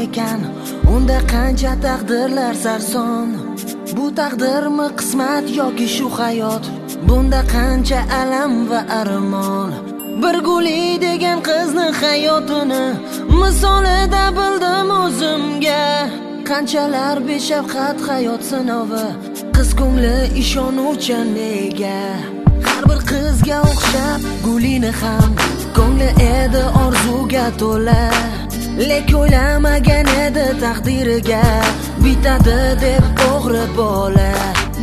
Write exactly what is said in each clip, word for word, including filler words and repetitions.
ekan, unda qancha taqdirlar sarson. Bu taqdirmi qismat yoki shu hayot, bunda qancha alam va armon. Bir Guli degan qizni hayotini misolida bildim o'zimga. Qanchalar beshafqat hayot sinovi, qiz ko'ngli ishonuvchan nega. Har bir qizga o'xshab Gulini ham ko'ngli edi orzuga to'la. Lek o'ylamagan edi taqdiriga bitadi deb o'g'ri bola.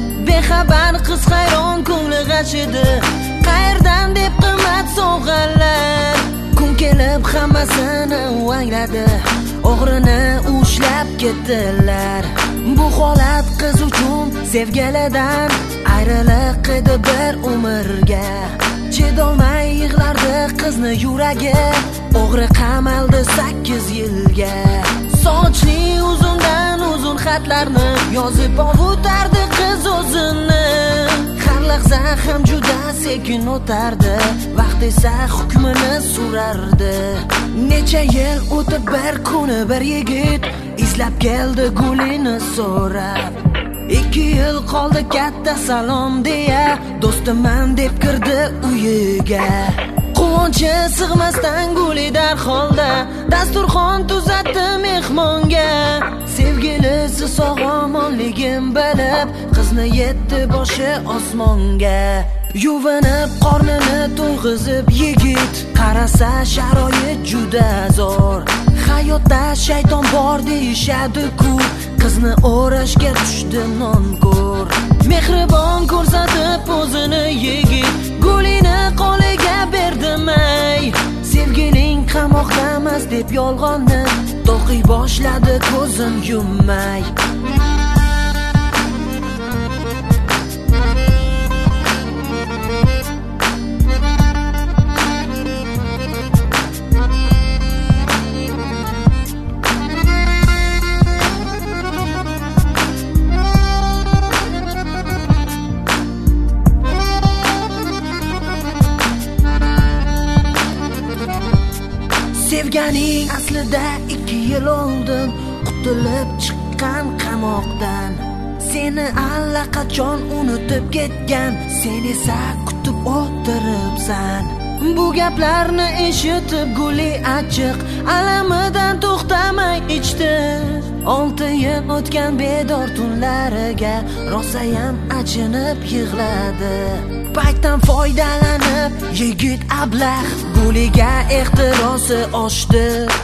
Bexabar qiz hayron ko'ngli g'ashidi, qayerdan deb qimmat sovg'alar. Kun kelib hammasini angladi, o'g'rini ushlab ketdilar. Bu holat qiz uchun sevgilidan ayriliq edi bir umrga. Chedolmay yig'lardi qizni yuragi, o'g'ri qamaldi sakkiz yilga. Sochli uzundan uzun xatlarni yozib ovutardi qiz o'zini. Har lahza ham juda sekin o'tardi, vaqt esa hukmini surardi. Necha yil o'tib bir kuni bir yigit izlab keldi Gulini so'rab. Ikki yil qoldi katta salom deya, do'stiman deb kirdi uyiga. Quvonchi sig'masdan Guli darholda dasturxon tuzatdi mehmonga. Sevgilisi sog'-omonligim bilib qizni yetdi boshi osmonga. Yuvinib qornini to'yg'izib yigit qarasa sharoit juda zo'r. Hayotda shayton bor deyishadi-ku, qizni o'rashga tushdi nonko'r. Mehribon ko'rsatib o'zini yigit Gulini qo'liga berdimay. Sevgiling qamoqdamas deb yolg'onni to'qiy boshladi ko'zin yummay. Sevganing aslida ikki yil oldin qutulib chiqqan qamoqdan. Seni allaqachon unutib ketgan, sen esa kutib o'tiribsan. Bu gaplarni eshitib Guli achchiq alamidan to'xtamay ichdi. Olti yil o'tgan bedor tunlariga rosayam achinib yig'ladi. Paytdan foydalanib yigit ablah Guliga ehtirosi oshdi.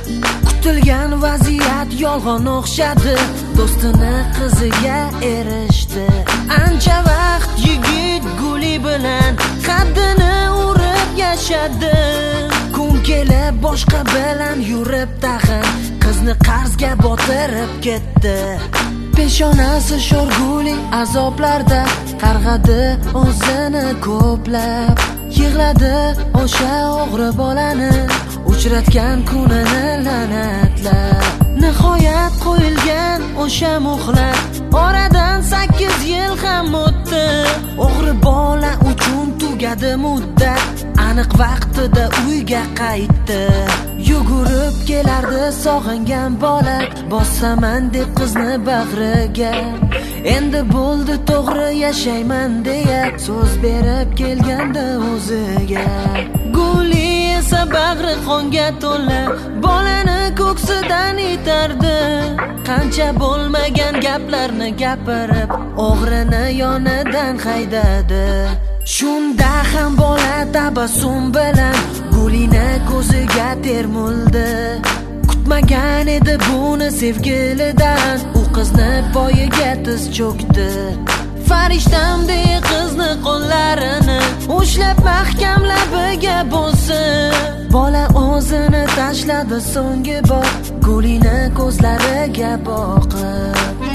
Kutilgan vaziyat yolg'on o'xshadi, do'stini qiziga erishdi. Ancha vaqt yigit Guli bilan qaddini urib yashadi. Kun kelib boshqa bilan yurib tag'in qizni qarzga botirib ketdi. Peshonasi sho'r Guli azoblarda qarg'adi o'zini ko'plab. Yig'ladi o'sha o'g'ri bolani uchratgan kunini la'natlab. Nihoyat qo'yilgan o'sha muhlat, oradan sakkiz yil ham o'tdi. O'g'ri bola uchun tugadi muddat, aniq vaqtida uyga qaytdi. Yugurib kelardi sog'ingan bola, bosaman deb qizni bag'riga. Endi bo'ldi to'g'ri yashayman deya so'z berib kelganda o'ziga. Guli esa bag'ri qonga to'la bolani ko'ksidan itardi. Qancha bo'lmagan gaplarni gapirib o'g'rini yonidan haydadi. Shunda ham bola tabassum bilan Gulini ko'ziga termuldi. Kutmagan edi buni sevgilidan, u qizni poyiga tiz cho'kdi. Farishtamdek qizni qo'llarini ushlab mahkam labiga bosdi. Bola o'zini tashladi so'nggi bor Gulini ko'zlariga boqib.